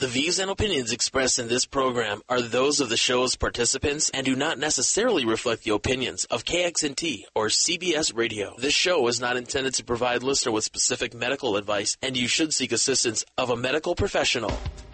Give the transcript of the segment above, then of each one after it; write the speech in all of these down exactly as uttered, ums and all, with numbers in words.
The views and opinions expressed in this program are those of the show's participants and do not necessarily reflect the opinions of K X N T or C B S Radio. This show is not intended to provide listener with specific medical advice, and you should seek assistance of a medical professional.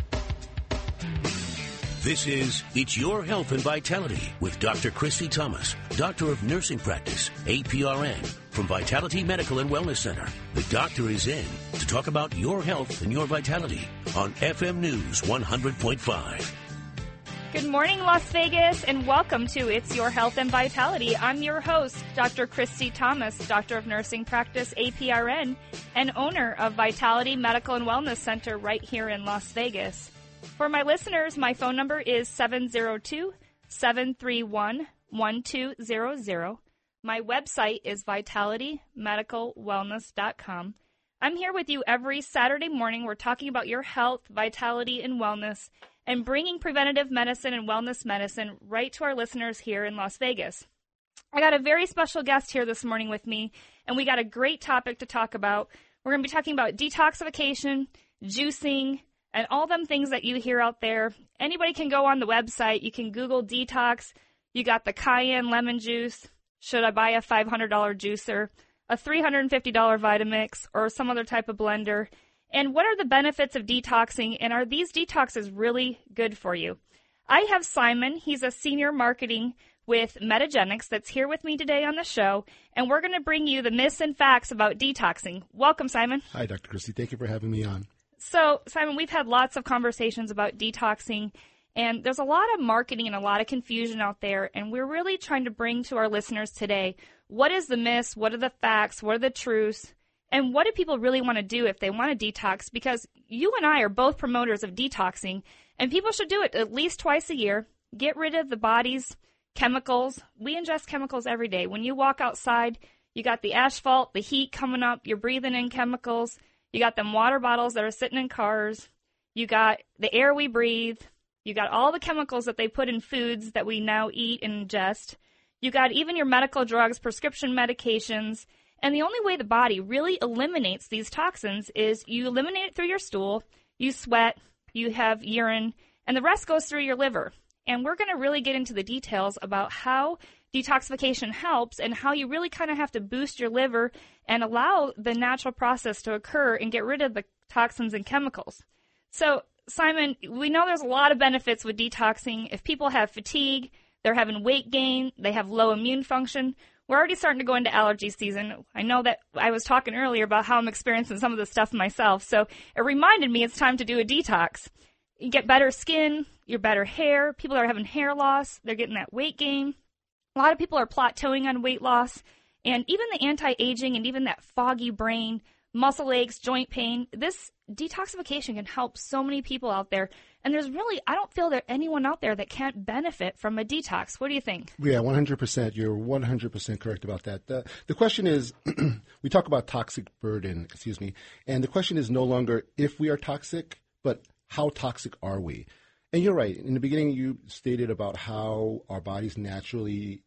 This is It's Your Health and Vitality with Doctor Christy Thomas, Doctor of Nursing Practice, A P R N, from Vitality Medical and Wellness Center. The doctor is in to talk about your health and your vitality on F M News one hundred point five. Good morning, Las Vegas, and welcome to It's Your Health and Vitality. I'm your host, Doctor Christy Thomas, Doctor of Nursing Practice, A P R N, and owner of Vitality Medical and Wellness Center right here in Las Vegas. For my listeners, my phone number is seven zero two, seven three one, one two zero zero. My website is vitality medical wellness dot com. I'm here with you every Saturday morning. We're talking about your health, vitality, and wellness, and bringing preventative medicine and wellness medicine right to our listeners here in Las Vegas. I got a very special guest here this morning with me, and we got a great topic to talk about. We're going to be talking about detoxification, juicing, and all them things that you hear out there. Anybody can go on the website. You can Google detox. You got the cayenne lemon juice. Should I buy a five hundred dollars juicer, a three hundred fifty dollars Vitamix, or some other type of blender? And what are the benefits of detoxing, and are these detoxes really good for you? I have Simon. He's a senior marketing with Metagenics that's here with me today on the show, and we're going to bring you the myths and facts about detoxing. Welcome, Simon. Hi, Doctor Christy. Thank you for having me on. So, Simon, we've had lots of conversations about detoxing, and there's a lot of marketing and a lot of confusion out there, and we're really trying to bring to our listeners today, what is the myths, what are the facts, what are the truths, and what do people really want to do if they want to detox? Because you and I are both promoters of detoxing, and people should do it at least twice a year. Get rid of the body's chemicals. We ingest chemicals every day. When you walk outside, you got the asphalt, the heat coming up, you're breathing in chemicals. You got them water bottles that are sitting in cars. You got the air we breathe. You got all the chemicals that they put in foods that we now eat and ingest. You got even your medical drugs, prescription medications. And the only way the body really eliminates these toxins is you eliminate it through your stool, you sweat, you have urine, and the rest goes through your liver. And we're going to really get into the details about how detoxification helps and how you really kind of have to boost your liver and allow the natural process to occur and get rid of the toxins and chemicals. So, Simon, we know there's a lot of benefits with detoxing. If people have fatigue, they're having weight gain, they have low immune function, we're already starting to go into allergy season. I know that I was talking earlier about how I'm experiencing some of this stuff myself, so it reminded me it's time to do a detox. You get better skin, your better hair, people are having hair loss, they're getting that weight gain. A lot of people are plateauing on weight loss, and even the anti-aging and even that foggy brain, muscle aches, joint pain, this detoxification can help so many people out there. And there's really, I don't feel there's anyone out there that can't benefit from a detox. What do you think? Yeah, one hundred percent. You're one hundred percent correct about that. The, the question is, we talk about toxic burden, excuse me, and the question is no longer if we are toxic, but how toxic are we? And you're right. In the beginning, you stated about how our bodies naturally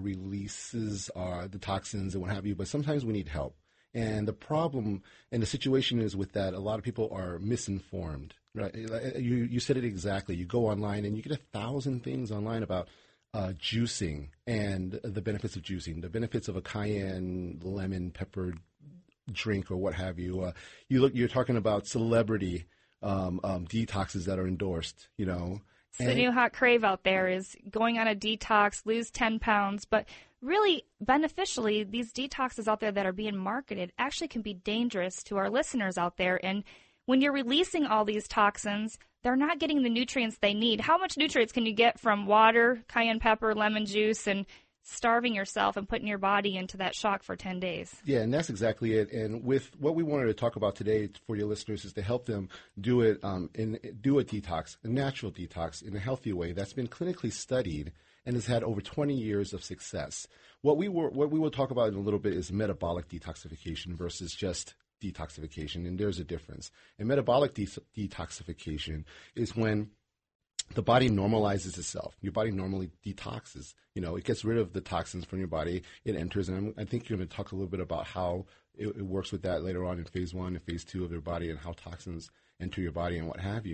releases uh, the toxins and what have you, but sometimes we need help. And the problem and the situation is with that, a lot of people are misinformed. Right? You you said it exactly. You go online and you get a thousand things online about uh, juicing and the benefits of juicing, the benefits of a cayenne lemon pepper drink or what have you. Uh, you look, you're talking about celebrity um, um, detoxes that are endorsed. You know, so the new hot crave out there is going on a detox, lose ten pounds, but really beneficially, these detoxes out there that are being marketed actually can be dangerous to our listeners out there. And when you're releasing all these toxins, they're not getting the nutrients they need. How much nutrients can you get from water, cayenne pepper, lemon juice, and starving yourself and putting your body into that shock for ten days? Yeah, and that's exactly it. And with what we wanted to talk about today for your listeners is to help them do it, um, in, do a detox, a natural detox in a healthy way that's been clinically studied and has had over twenty years of success. What we were, what we will talk about in a little bit is metabolic detoxification versus just detoxification, and there's a difference. And metabolic de- detoxification is when the body normalizes itself. Your body normally detoxes. You know, it gets rid of the toxins from your body. It enters, and I'm, I think you're going to talk a little bit about how it, it works with that later on in phase one and phase two of your body and how toxins enter your body and what have you.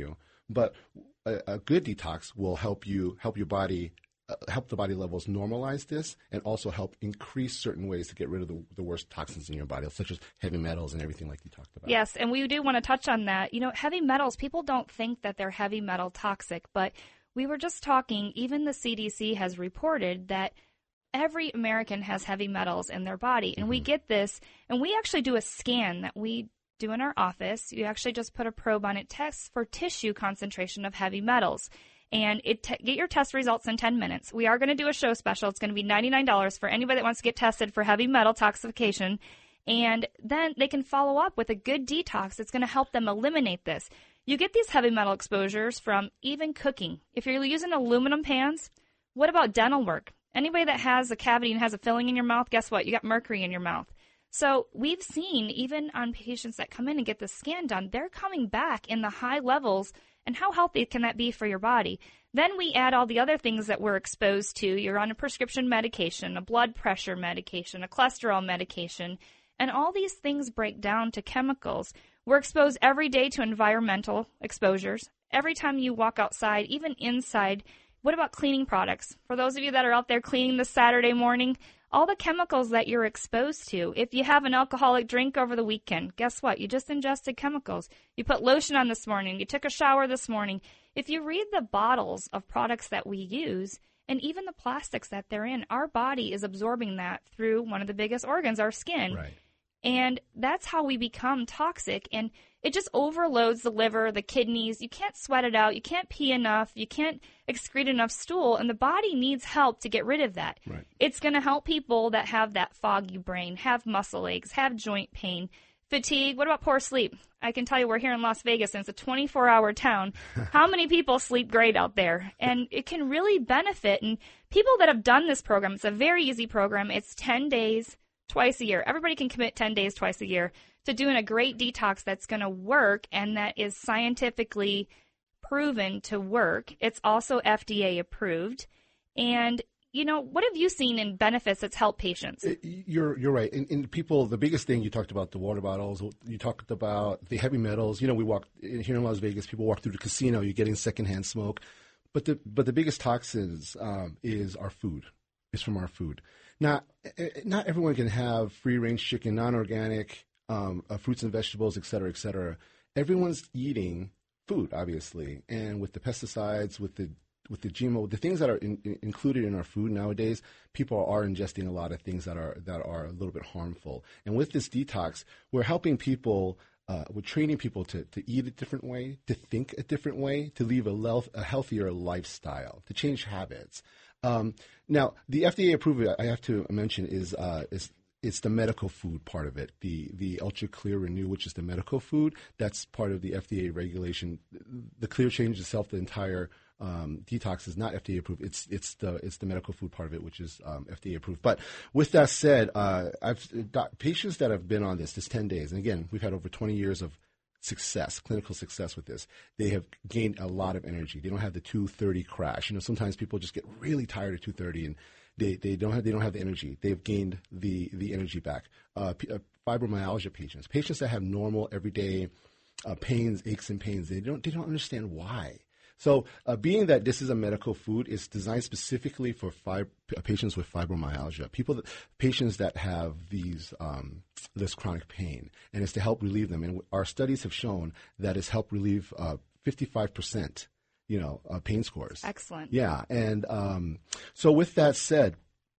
But a, a good detox will help you help your body uh, help the body levels normalize this, and also help increase certain ways to get rid of the, the worst toxins in your body, such as heavy metals and everything like you talked about. Yes, and we do want to touch on that. You know, heavy metals, people don't think that they're heavy metal toxic, but we were just talking, even the C D C has reported that every American has heavy metals in their body. And mm-hmm. we get this, and we actually do a scan that we do in our office. You actually just put a probe on it, tests for tissue concentration of heavy metals. And it te- get your test results in ten minutes. We are going to do a show special. It's going to be ninety-nine dollars for anybody that wants to get tested for heavy metal toxification. And then they can follow up with a good detox that's going to help them eliminate this. You get these heavy metal exposures from even cooking. If you're using aluminum pans, what about dental work? Anybody that has a cavity and has a filling in your mouth, guess what? You got mercury in your mouth. So we've seen, even on patients that come in and get the scan done, they're coming back in the high levels. And how healthy can that be for your body? Then we add all the other things that we're exposed to. You're on a prescription medication, a blood pressure medication, a cholesterol medication, and all these things break down to chemicals. We're exposed every day to environmental exposures. Every time you walk outside, even inside. What about cleaning products? For those of you that are out there cleaning this Saturday morning, all the chemicals that you're exposed to. If you have an alcoholic drink over the weekend, guess what? You just ingested chemicals. You put lotion on this morning. You took a shower this morning. If you read the bottles of products that we use, and even the plastics that they're in, our body is absorbing that through one of the biggest organs, our skin. Right. And that's how we become toxic. And it just overloads the liver, the kidneys. You can't sweat it out. You can't pee enough. You can't excrete enough stool. And the body needs help to get rid of that. Right. It's going to help people that have that foggy brain, have muscle aches, have joint pain, fatigue. What about poor sleep? I can tell you we're here in Las Vegas, and it's a twenty-four hour town. How many people sleep great out there? And it can really benefit. And people that have done this program, it's a very easy program. It's ten days. Twice a year. Everybody can commit ten days twice a year to doing a great detox that's going to work and that is scientifically proven to work. It's also F D A approved. And, you know, what have you seen in benefits that's helped patients? You're you're right. And, and people, the biggest thing, you talked about the water bottles. You talked about the heavy metals. You know, we walk here in Las Vegas. People walk through the casino. You're getting secondhand smoke. But the but the biggest toxins um, is our food. Is from our food. Now, not everyone can have free-range chicken, non-organic, um, uh, fruits and vegetables, et cetera, et cetera. Everyone's eating food, obviously, and with the pesticides, with the with the G M O, the things that are in, in, included in our food nowadays, people are ingesting a lot of things that are that are a little bit harmful. And with this detox, we're helping people. Uh, we're training people to, to eat a different way, to think a different way, to live a, le- a healthier lifestyle, to change habits. Um, now, the F D A approved, I have to mention, is uh, is it's the medical food part of it. The the Ultra Clear Renew, which is the medical food, that's part of the F D A regulation. The Clear Change itself, the entire um, detox, is not F D A approved. It's it's the it's the medical food part of it, which is um, F D A approved. But with that said, uh, I've got patients that have been on this this ten days, and again, we've had over twenty years of success, clinical success with this. They have gained a lot of energy. They don't have the two thirty crash. You know, sometimes people just get really tired at two thirty and they, they don't have they don't have the energy. They've gained the the energy back. Uh, p- uh, fibromyalgia patients, patients that have normal everyday uh, pains, aches and pains, they don't they don't understand why. So, uh, being that this is a medical food, it's designed specifically for fib- patients with fibromyalgia, people, that, patients that have these um, this chronic pain, and it's to help relieve them. And our studies have shown that it's helped relieve uh, fifty-five percent, you know, uh, pain scores. Excellent. Yeah, and um, so with that said,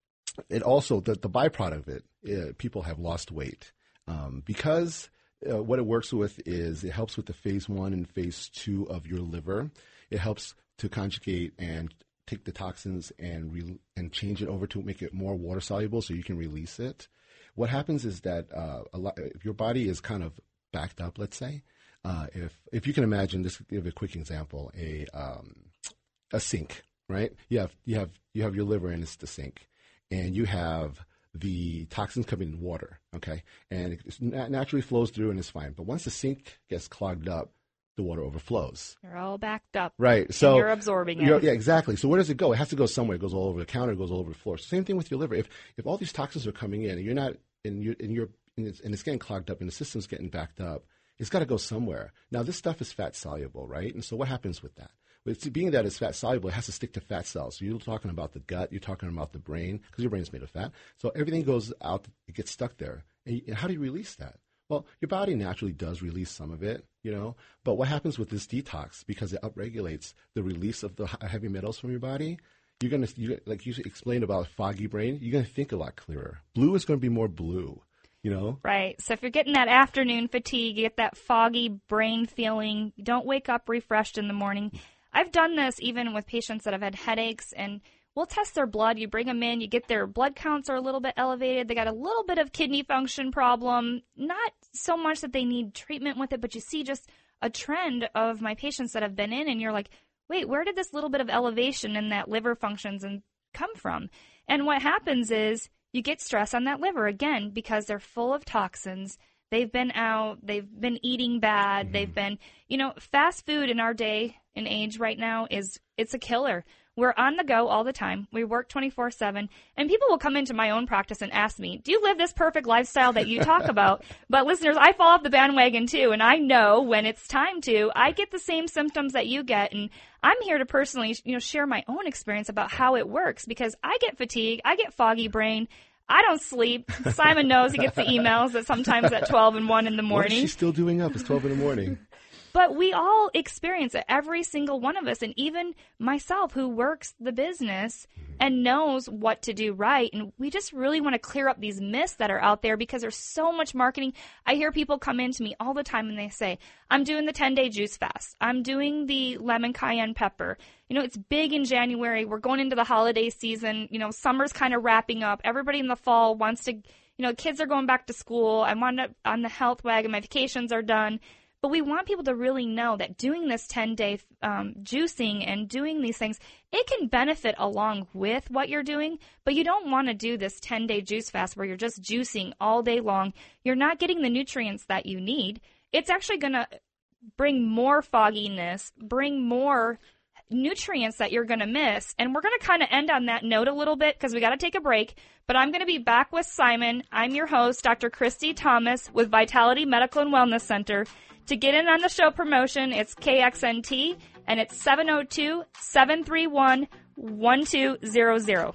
it also the, the byproduct of it, uh, people have lost weight um, because uh, what it works with is it helps with the phase one and phase two of your liver. It helps to conjugate and take the toxins and re- and change it over to make it more water soluble so you can release it. What happens is that uh, a lot, if your body is kind of backed up, let's say, uh, if if you can imagine, just to give a quick example, a um, a sink, right? You have you have you have your liver and it's the sink, and you have the toxins coming in water, okay, and it naturally flows through and it's fine. But once the sink gets clogged up, the water overflows. You're all backed up. Right. So and you're absorbing it. You're, yeah, exactly. So where does it go? It has to go somewhere. It goes all over the counter. It goes all over the floor. Same thing with your liver. If if all these toxins are coming in and you're not, and you're, and you're, and it's, and it's getting clogged up and the system's getting backed up, It's got to go somewhere. Now, this stuff is fat soluble, right? And so what happens with that? With being that it's fat soluble, it has to stick to fat cells. So you're talking about the gut, you're talking about the brain, because your brain's made of fat. So everything goes out, it gets stuck there. And, and how do you release that? Well, your body naturally does release some of it, you know, but what happens with this detox, because it upregulates the release of the heavy metals from your body, you're going to, you, like you explained about foggy brain, you're going to think a lot clearer. Blue is going to be more blue, you know? Right. So if you're getting that afternoon fatigue, you get that foggy brain feeling, you don't wake up refreshed in the morning. I've done this even with patients that have had headaches, and we'll test their blood. You bring them in, you get their blood counts are a little bit elevated. They got a little bit of kidney function problem, not so much that they need treatment with it, but you see just a trend of my patients that have been in, and you're like, wait, where did this little bit of elevation in that liver functions and come from? And what happens is you get stress on that liver, again, because they're full of toxins. They've been out, they've been eating bad, mm-hmm. they've been, you know, fast food in our day and age right now is, it's a killer. We're on the go all the time. We work twenty-four seven. And people will come into my own practice and ask me, do you live this perfect lifestyle that you talk about? But listeners, I fall off the bandwagon too. And I know when it's time to, I get the same symptoms that you get. And I'm here to personally, you know, share my own experience about how it works, because I get fatigue. I get foggy brain. I don't sleep. Simon knows. He gets the emails that sometimes at twelve and one in the morning. What is she still doing up? It's twelve in the morning. But we all experience it, every single one of us, and even myself who works the business and knows what to do right. And we just really want to clear up these myths that are out there, because there's so much marketing. I hear people come in to me all the time and they say, I'm doing the ten-day juice fast. I'm doing the lemon cayenne pepper. You know, it's big in January. We're going into the holiday season. You know, summer's kind of wrapping up. Everybody in the fall wants to, you know, kids are going back to school. I'm on, the, on the health wagon. My vacations are done. But we want people to really know that doing this ten-day um, juicing and doing these things, it can benefit along with what you're doing, but you don't want to do this ten-day juice fast where you're just juicing all day long. You're not getting the nutrients that you need. It's actually going to bring more fogginess, bring more nutrients that you're going to miss. And we're going to kind of end on that note a little bit, because we got to take a break. But I'm going to be back with Simon. I'm your host, Doctor Christy Thomas with Vitality Medical and Wellness Center. To get in on the show promotion, it's K X N T, and it's seven oh two, seven three one, one two zero zero.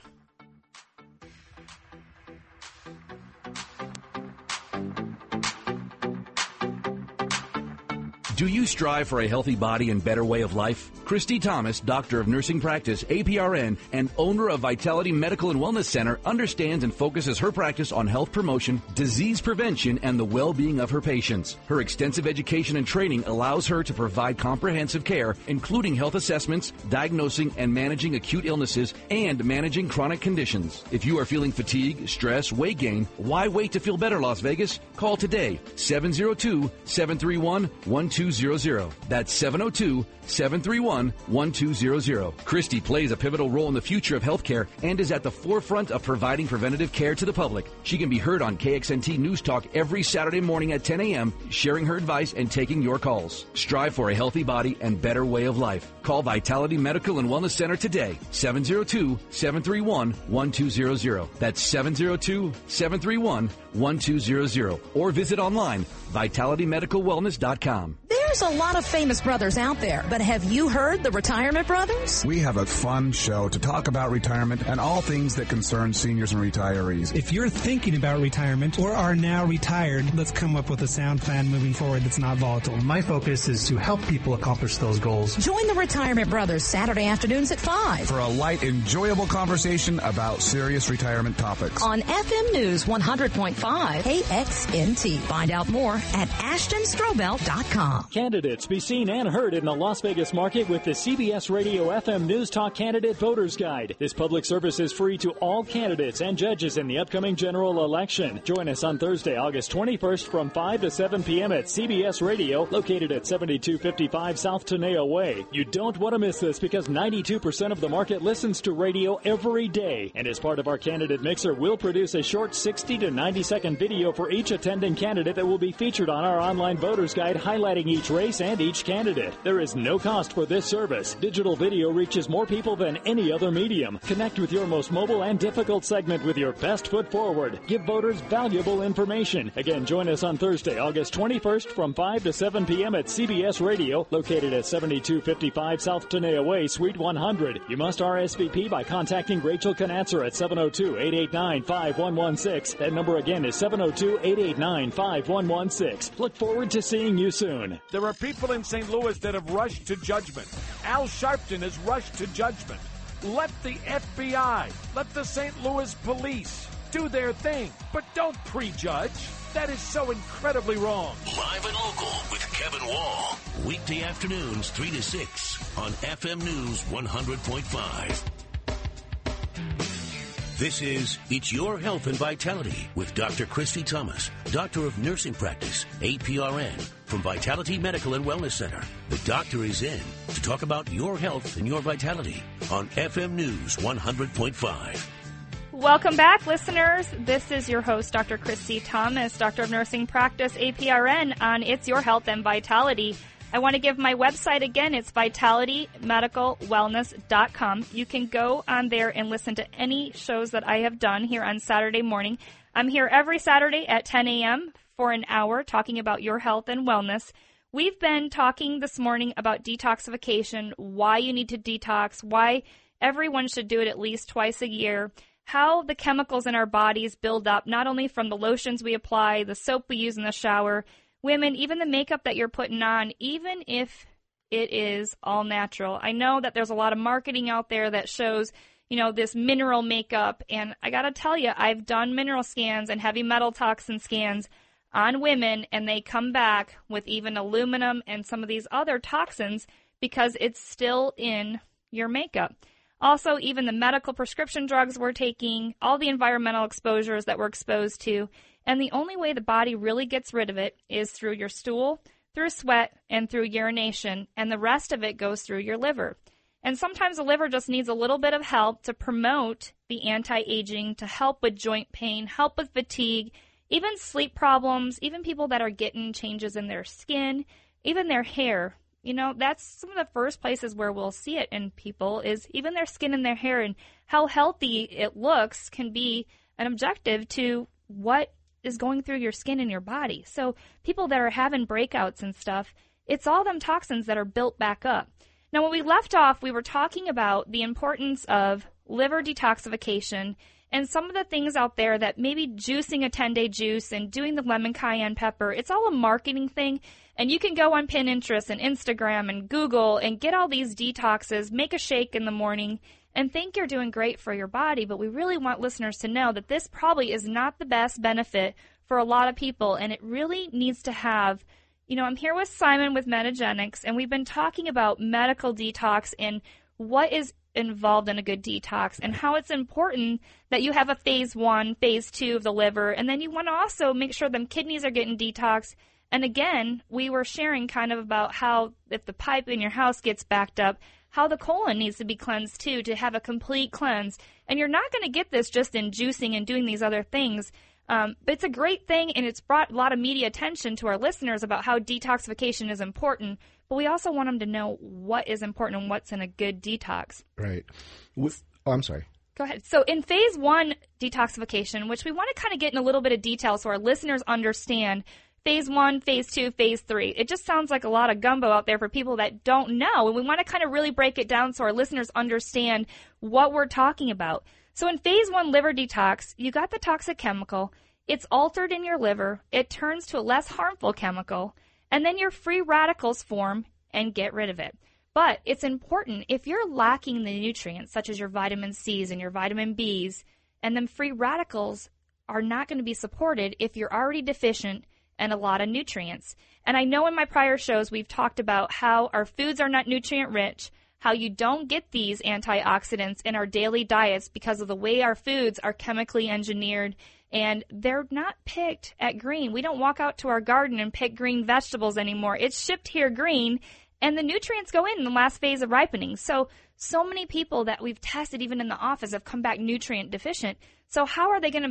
Do you strive for a healthy body and better way of life? Christy Thomas, Doctor of Nursing Practice, A P R N, and owner of Vitality Medical and Wellness Center, understands and focuses her practice on health promotion, disease prevention, and the well-being of her patients. Her extensive education and training allows her to provide comprehensive care, including health assessments, diagnosing and managing acute illnesses, and managing chronic conditions. If you are feeling fatigue, stress, weight gain, why wait to feel better, Las Vegas? Call today, seven oh two, seven three one, one two zero zero. That's seven oh two, seven three one, one two zero zero. Christy plays a pivotal role in the future of healthcare and is at the forefront of providing preventative care to the public. She can be heard on K X N T News Talk every Saturday morning at ten a.m., sharing her advice and taking your calls. Strive for a healthy body and better way of life. Call Vitality Medical and Wellness Center today, seven oh two, seven three one, one two zero zero. That's seven oh two, seven three one, one two zero zero. Or visit online, vitality medical wellness dot com. There's a lot of famous brothers out there, but have you heard the Retirement Brothers? We have a fun show to talk about retirement and all things that concern seniors and retirees. If you're thinking about retirement or are now retired, let's come up with a sound plan moving forward that's not volatile. My focus is to help people accomplish those goals. Join the Retirement Brothers Saturday afternoons at five for a light, enjoyable conversation about serious retirement topics. On F M News one hundred point five K X N T. Find out more at ashton strobel dot com. Candidates be seen and heard in the Las Vegas market with the C B S Radio F M News Talk Candidate Voters Guide. This public service is free to all candidates and judges in the upcoming general election. Join us on Thursday, August twenty-first from five to seven p.m. at C B S Radio, located at seventy-two fifty-five South Teneo Way. You don't want to miss this because ninety-two percent of the market listens to radio every day. And as part of our candidate mixer, we'll produce a short sixty to ninety second video for each attending candidate that will be featured on our online voters guide, highlighting each race and each candidate. There is no cost for this service. Digital video reaches more people than any other medium. Connect with your most mobile and difficult segment with your best foot forward. Give voters valuable information. Again, join us on Thursday, August twenty-first from five to seven p.m. at C B S Radio, located at seventy-two fifty-five South Tenaya Way, Suite one hundred. You must R S V P by contacting Rachel Knatzer at seven oh two, eight eight nine, five one one six. That number again is seven oh two, eight eight nine, five one one six. Look forward to seeing you soon. There are people in Saint Louis that have rushed to judgment. Al Sharpton has rushed to judgment. Let the F B I, let the Saint Louis police do their thing, but don't prejudge. That is so incredibly wrong. Live and local with Kevin Wall. Weekday afternoons, three to six on F M News one hundred point five. This is It's Your Health and Vitality with Doctor Christy Thomas, Doctor of Nursing Practice, A P R N, from Vitality Medical and Wellness Center. The doctor is in to talk about your health and your vitality on F M News one hundred point five. Welcome back, listeners. This is your host, Doctor Christy Thomas, Doctor of Nursing Practice, A P R N, on It's Your Health and Vitality. I want to give my website again. It's vitality medical wellness dot com. You can go on there and listen to any shows that I have done here on Saturday morning. I'm here every Saturday at ten a.m. for an hour talking about your health and wellness. We've been talking this morning about detoxification, why you need to detox, why everyone should do it at least twice a year, how the chemicals in our bodies build up, not only from the lotions we apply, the soap we use in the shower, women, even the makeup that you're putting on, even if it is all natural. I know that there's a lot of marketing out there that shows, you know, this mineral makeup. And I got to tell you, I've done mineral scans and heavy metal toxin scans on women, and they come back with even aluminum and some of these other toxins because it's still in your makeup. Also, even the medical prescription drugs we're taking, all the environmental exposures that we're exposed to. And the only way the body really gets rid of it is through your stool, through sweat, and through urination, and the rest of it goes through your liver. And sometimes the liver just needs a little bit of help to promote the anti-aging, to help with joint pain, help with fatigue, even sleep problems, even people that are getting changes in their skin, even their hair. You know, that's some of the first places where we'll see it in people is even their skin and their hair, and how healthy it looks can be an objective to what is going through your skin and your body. So people that are having breakouts and stuff, it's all them toxins that are built back up. Now, when we left off, we were talking about the importance of liver detoxification and some of the things out there that maybe juicing a ten-day juice and doing the lemon cayenne pepper, it's all a marketing thing. And you can go on Pinterest and Instagram and Google and get all these detoxes, make a shake in the morning, and think you're doing great for your body. But we really want listeners to know that this probably is not the best benefit for a lot of people, and it really needs to have, you know, I'm here with Simon with Metagenics, and we've been talking about medical detox and what is involved in a good detox and how it's important that you have a phase one, phase two of the liver, and then you want to also make sure them kidneys are getting detoxed. And again, we were sharing kind of about how if the pipe in your house gets backed up, how the colon needs to be cleansed too to have a complete cleanse. And you're not going to get this just in juicing and doing these other things. Um, but it's a great thing, and it's brought a lot of media attention to our listeners about how detoxification is important. But we also want them to know what is important and what's in a good detox. Right. With, oh, I'm sorry. Go ahead. So in phase one detoxification, which we want to kind of get in a little bit of detail so our listeners understand phase one, phase two, phase three. It just sounds like a lot of gumbo out there for people that don't know. And we want to kind of really break it down so our listeners understand what we're talking about. So in phase one liver detox, you got the toxic chemical. It's altered in your liver. It turns to a less harmful chemical. And then your free radicals form and get rid of it. But it's important, if you're lacking the nutrients, such as your vitamin C's and your vitamin B's, and then free radicals are not going to be supported if you're already deficient and a lot of nutrients. And I know in my prior shows we've talked about how our foods are not nutrient rich, how you don't get these antioxidants in our daily diets because of the way our foods are chemically engineered, and they're not picked at green. We don't walk out to our garden and pick green vegetables anymore. It's shipped here green, and the nutrients go in in the last phase of ripening. So, so many people that we've tested even in the office have come back nutrient deficient. So how are they going to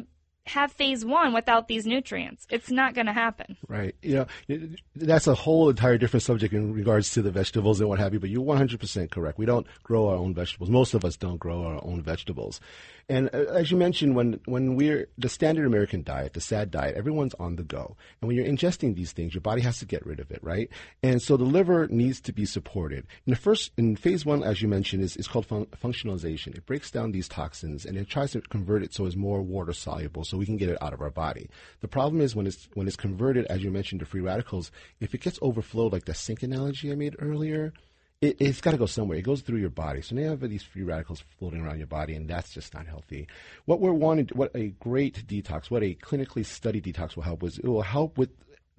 have phase one without these nutrients. It's not going to happen. Right. You know, that's a whole entire different subject in regards to the vegetables and what have you, but you're one hundred percent correct. We don't grow our own vegetables. Most of us don't grow our own vegetables. And uh, as you mentioned, when, when we're the standard American diet, the SAD diet, everyone's on the go. And when you're ingesting these things, your body has to get rid of it, right? And so the liver needs to be supported. In the first, in phase one, as you mentioned, is, is called fun- functionalization. It breaks down these toxins and it tries to convert it so it's more water soluble so we can get it out of our body. The problem is when it's, when it's converted, as you mentioned, to free radicals, if it gets overflowed, like the sink analogy I made earlier, It, it's got to go somewhere. It goes through your body. So now you have these free radicals floating around your body, and that's just not healthy. What we're wanting, what a great detox, what a clinically studied detox will help with, it will help with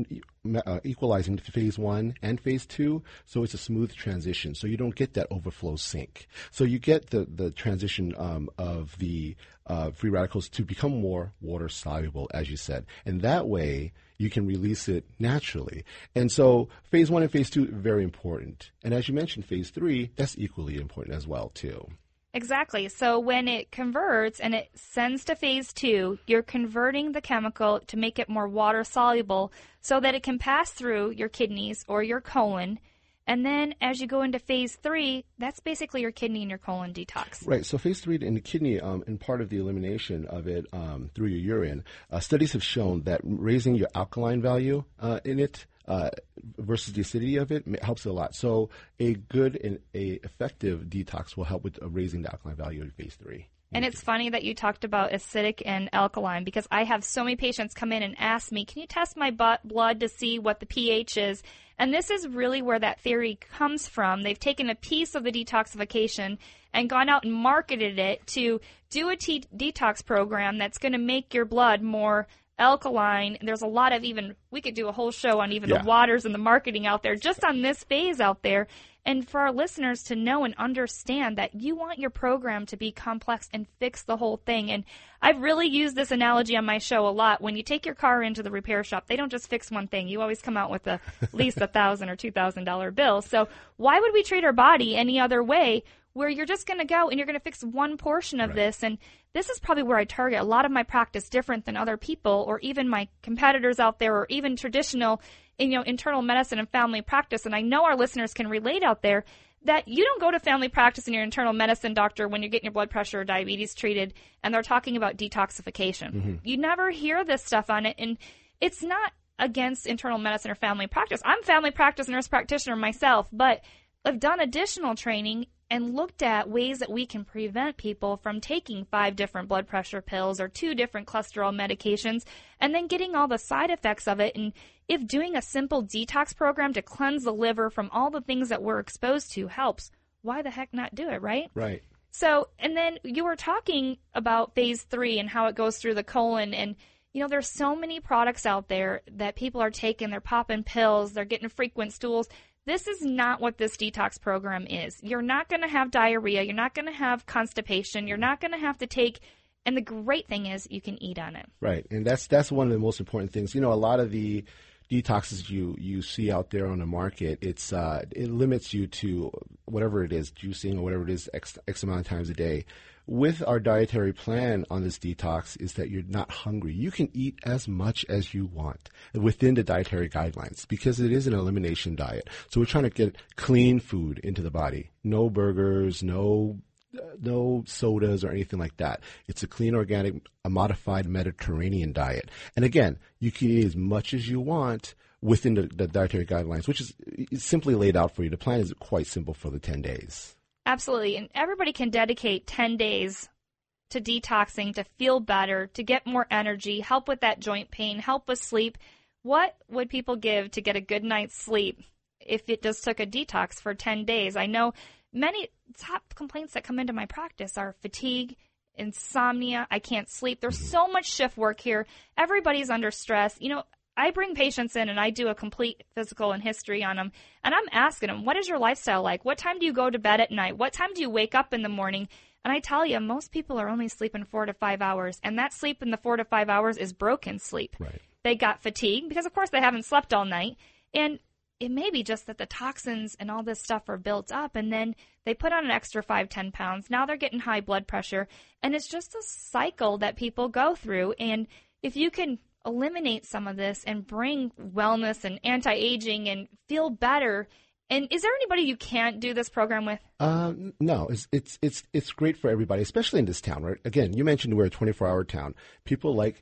uh, equalizing phase one and phase two, so it's a smooth transition. So you don't get that overflow sink. So you get the, the transition um, of the uh, free radicals to become more water soluble, as you said. And that way, you can release it naturally. And so phase one and phase two, very important. And as you mentioned, phase three, that's equally important as well, too. Exactly. So when it converts and it sends to phase two, you're converting the chemical to make it more water soluble so that it can pass through your kidneys or your colon. And then as you go into phase three, that's basically your kidney and your colon detox. Right. So phase three in the kidney, um, and part of the elimination of it um, through your urine, uh, studies have shown that raising your alkaline value uh, in it uh, versus the acidity of it helps a lot. So a good and a effective detox will help with uh, raising the alkaline value in phase three. And it's funny that you talked about acidic and alkaline because I have so many patients come in and ask me, can you test my blood to see what the pH is? And this is really where that theory comes from. They've taken a piece of the detoxification and gone out and marketed it to do a t- detox program that's going to make your blood more alkaline. There's a lot of even, we could do a whole show on even yeah. the waters and the marketing out there, just on this phase out there. And for our listeners to know and understand that you want your program to be complex and fix the whole thing. And I've really used this analogy on my show a lot. When you take your car into the repair shop, they don't just fix one thing. You always come out with a, at least a one thousand dollars or two thousand dollars bill. So why would we treat our body any other way where you're just going to go and you're going to fix one portion of right. this? And this is probably where I target a lot of my practice different than other people or even my competitors out there or even traditional you know, internal medicine and family practice, and I know our listeners can relate out there, that you don't go to family practice and your internal medicine doctor when you're getting your blood pressure or diabetes treated, and they're talking about detoxification. Mm-hmm. You never hear this stuff on it, and it's not against internal medicine or family practice. I'm family practice nurse practitioner myself, but I've done additional training and looked at ways that we can prevent people from taking five different blood pressure pills or two different cholesterol medications and then getting all the side effects of it. And if doing a simple detox program to cleanse the liver from all the things that we're exposed to helps, why the heck not do it, right? Right. So, and then you were talking about phase three and how it goes through the colon. And, you know, there's so many products out there that people are taking. They're popping pills. They're getting frequent stools. This is not what this detox program is. You're not going to have diarrhea. You're not going to have constipation. You're not going to have to take, and the great thing is you can eat on it. Right, and that's that's one of the most important things. You know, a lot of the detoxes you, you see out there on the market, it's uh, it limits you to whatever it is, juicing or whatever it is, X, X amount of times a day. With our dietary plan on this detox is that you're not hungry. You can eat as much as you want within the dietary guidelines because it is an elimination diet. So we're trying to get clean food into the body. No burgers, no no sodas or anything like that. It's a clean, organic, a modified Mediterranean diet. And again, you can eat as much as you want within the, the dietary guidelines, which is it's simply laid out for you. The plan is quite simple for the ten days. Absolutely. And everybody can dedicate ten days to detoxing, to feel better, to get more energy, help with that joint pain, help with sleep. What would people give to get a good night's sleep if it just took a detox for ten days? I know many top complaints that come into my practice are fatigue, insomnia, I can't sleep. There's so much shift work here. Everybody's under stress. You know, I bring patients in and I do a complete physical and history on them, and I'm asking them, what is your lifestyle like? What time do you go to bed at night? What time do you wake up in the morning? And I tell you, most people are only sleeping four to five hours, and that sleep in the four to five hours is broken sleep. Right. They got fatigue because, of course, they haven't slept all night, and it may be just that the toxins and all this stuff are built up, and then they put on an extra five, ten pounds. Now they're getting high blood pressure, and it's just a cycle that people go through. And if you can eliminate some of this and bring wellness and anti-aging and feel better, and is there anybody you can't do this program with? Uh, no, it's it's it's it's great for everybody, especially in this town. Right? Again, you mentioned we're a twenty-four hour town. People like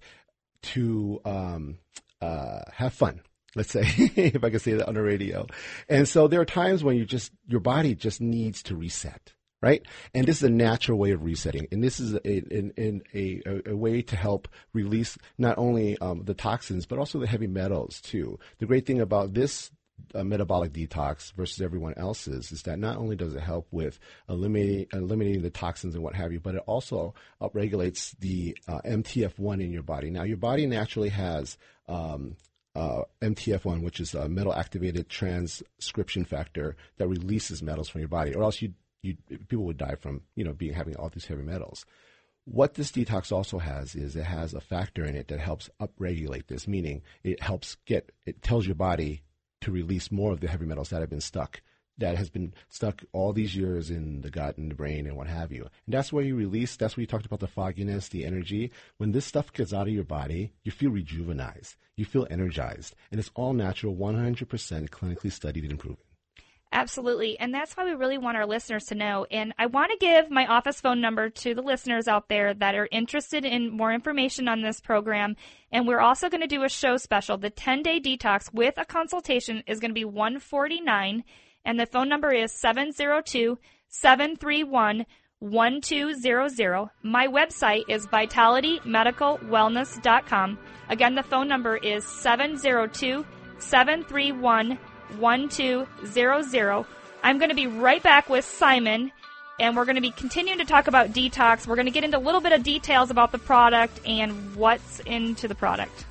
to um, uh, have fun. Let's say, if I can say that on the radio. And so there are times when you just your body just needs to reset, right? And this is a natural way of resetting. And this is a, in, in a, a, a way to help release not only um, the toxins, but also the heavy metals, too. The great thing about this uh, metabolic detox versus everyone else's is that not only does it help with eliminating, eliminating the toxins and what have you, but it also upregulates the uh, M T F one in your body. Now, your body naturally has um, uh, M T F one, which is a metal-activated transcription factor that releases metals from your body, or else you You, people would die from, you know, being having all these heavy metals. What this detox also has is it has a factor in it that helps upregulate this, meaning it helps get, it tells your body to release more of the heavy metals that have been stuck, that has been stuck all these years in the gut and the brain and what have you. And that's where you release, that's where you talked about the fogginess, the energy. When this stuff gets out of your body, you feel rejuvenized, you feel energized, and it's all natural, one hundred percent clinically studied and proven. Absolutely, and that's why we really want our listeners to know. And I want to give my office phone number to the listeners out there that are interested in more information on this program. And we're also going to do a show special. The ten-day detox with a consultation is going to be one hundred forty-nine dollars, and the phone number is seven zero two, seven three one, one two zero zero. My website is vitality medical wellness dot com. Again, the phone number is seven zero two, seven three one, one two zero zero. I'm going to be right back with Simon, and we're going to be continuing to talk about detox. We're going to get into a little bit of details about the product and what's into the product.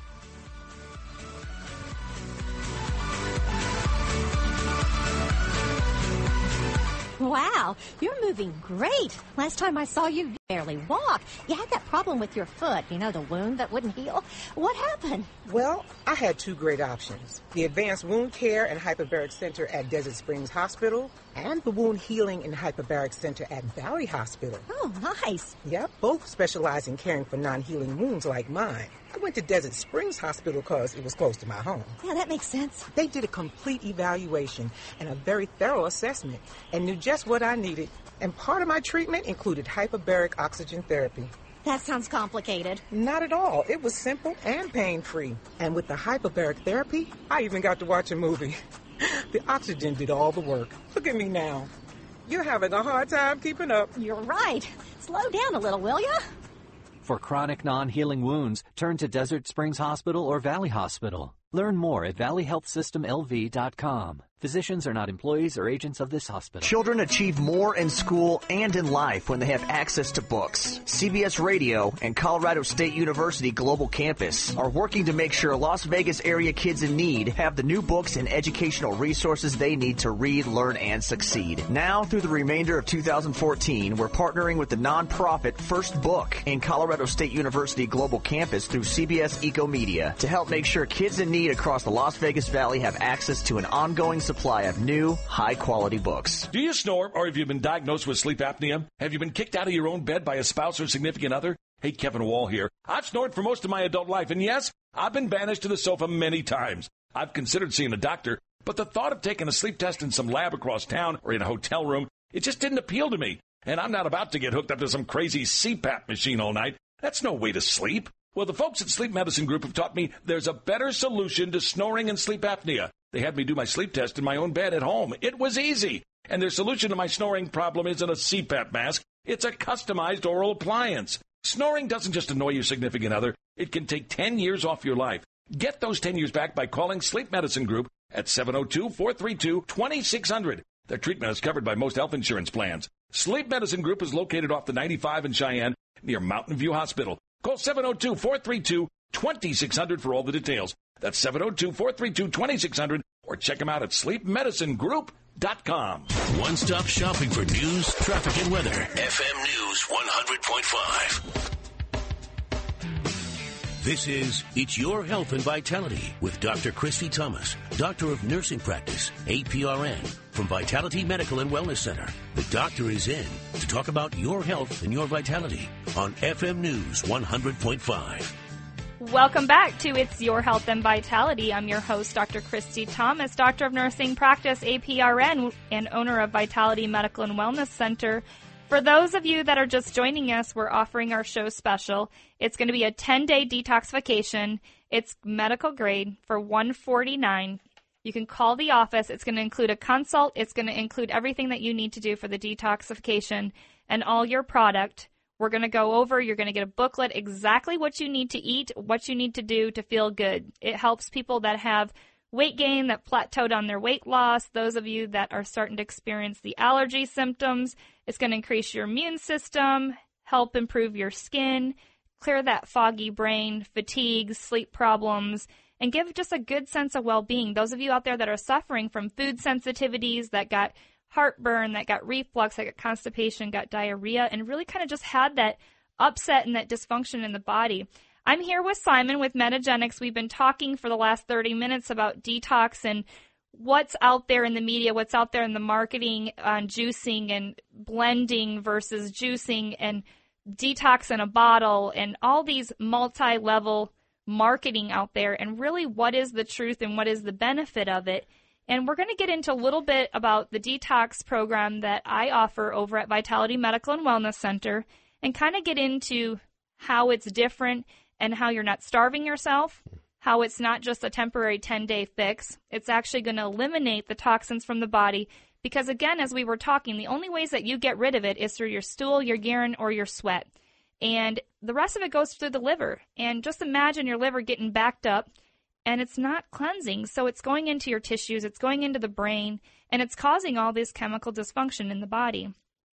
Wow, you're moving great. Last time I saw you, you barely walk. You had that problem with your foot, you know, the wound that wouldn't heal. What happened? Well, I had two great options. The Advanced Wound Care and Hyperbaric Center at Desert Springs Hospital and the Wound Healing and Hyperbaric Center at Valley Hospital. Oh, nice. Yep, both specialize in caring for non-healing wounds like mine. I went to Desert Springs Hospital because it was close to my home. Yeah, that makes sense. They did a complete evaluation and a very thorough assessment and knew just what I needed. And part of my treatment included hyperbaric oxygen therapy. That sounds complicated. Not at all. It was simple and pain-free. And with the hyperbaric therapy, I even got to watch a movie. The oxygen did all the work. Look at me now. You're having a hard time keeping up. You're right. Slow down a little, will ya? For chronic non-healing wounds, turn to Desert Springs Hospital or Valley Hospital. Learn more at valley health system l v dot com. Physicians are not employees or agents of this hospital. Children achieve more in school and in life when they have access to books. C B S Radio and Colorado State University Global Campus are working to make sure Las Vegas area kids in need have the new books and educational resources they need to read, learn, and succeed. Now, through the remainder of two thousand fourteen, we're partnering with the nonprofit First Book and Colorado State University Global Campus through C B S Eco Media to help make sure kids in need across the Las Vegas Valley have access to an ongoing supply of new, high-quality books. Do you snore, or have you been diagnosed with sleep apnea? Have you been kicked out of your own bed by a spouse or significant other? Hey, Kevin Wall here. I've snored for most of my adult life, and yes, I've been banished to the sofa many times. I've considered seeing a doctor, but the thought of taking a sleep test in some lab across town or in a hotel room, it just didn't appeal to me. And I'm not about to get hooked up to some crazy C PAP machine all night. That's no way to sleep. Well, the folks at Sleep Medicine Group have taught me there's a better solution to snoring and sleep apnea. They had me do my sleep test in my own bed at home. It was easy. And their solution to my snoring problem isn't a C PAP mask. It's a customized oral appliance. Snoring doesn't just annoy your significant other. It can take ten years off your life. Get those ten years back by calling Sleep Medicine Group at seven oh two, four three two, two six zero zero. Their treatment is covered by most health insurance plans. Sleep Medicine Group is located off the ninety-five in Cheyenne near Mountain View Hospital. Call seven oh two, four three two, two six zero zero for all the details. That's seven oh two, four three two, two six zero zero, or check them out at sleep medicine group dot com. One-stop shopping for news, traffic, and weather. F M News one hundred point five. This is It's Your Health and Vitality with Doctor Christy Thomas, Doctor of Nursing Practice, A P R N, from Vitality Medical and Wellness Center. The doctor is in to talk about your health and your vitality on F M News one hundred point five. Welcome back to It's Your Health and Vitality. I'm your host, Doctor Christy Thomas, Doctor of Nursing Practice, A P R N, and owner of Vitality Medical and Wellness Center. For those of you that are just joining us, we're offering our show special. It's going to be a ten-day detoxification. It's medical grade for one hundred forty-nine dollars. You can call the office. It's going to include a consult. It's going to include everything that you need to do for the detoxification and all your product. We're going to go over, you're going to get a booklet, exactly what you need to eat, what you need to do to feel good. It helps people that have weight gain, that plateaued on their weight loss, those of you that are starting to experience the allergy symptoms. It's going to increase your immune system, help improve your skin, clear that foggy brain, fatigue, sleep problems, and give just a good sense of well-being. Those of you out there that are suffering from food sensitivities, that got heartburn, that got reflux, that got constipation, got diarrhea, and really kind of just had that upset and that dysfunction in the body. I'm here with Simon with Metagenics. We've been talking for the last thirty minutes about detox and what's out there in the media, what's out there in the marketing on juicing and blending versus juicing and detox in a bottle and all these multi-level marketing out there, and really what is the truth and what is the benefit of it. And we're going to get into a little bit about the detox program that I offer over at Vitality Medical and Wellness Center and kind of get into how it's different and how you're not starving yourself, how it's not just a temporary ten-day fix. It's actually going to eliminate the toxins from the body because, again, as we were talking, the only ways that you get rid of it is through your stool, your urine, or your sweat. And the rest of it goes through the liver. And just imagine your liver getting backed up, and it's not cleansing. So it's going into your tissues, it's going into the brain, and it's causing all this chemical dysfunction in the body.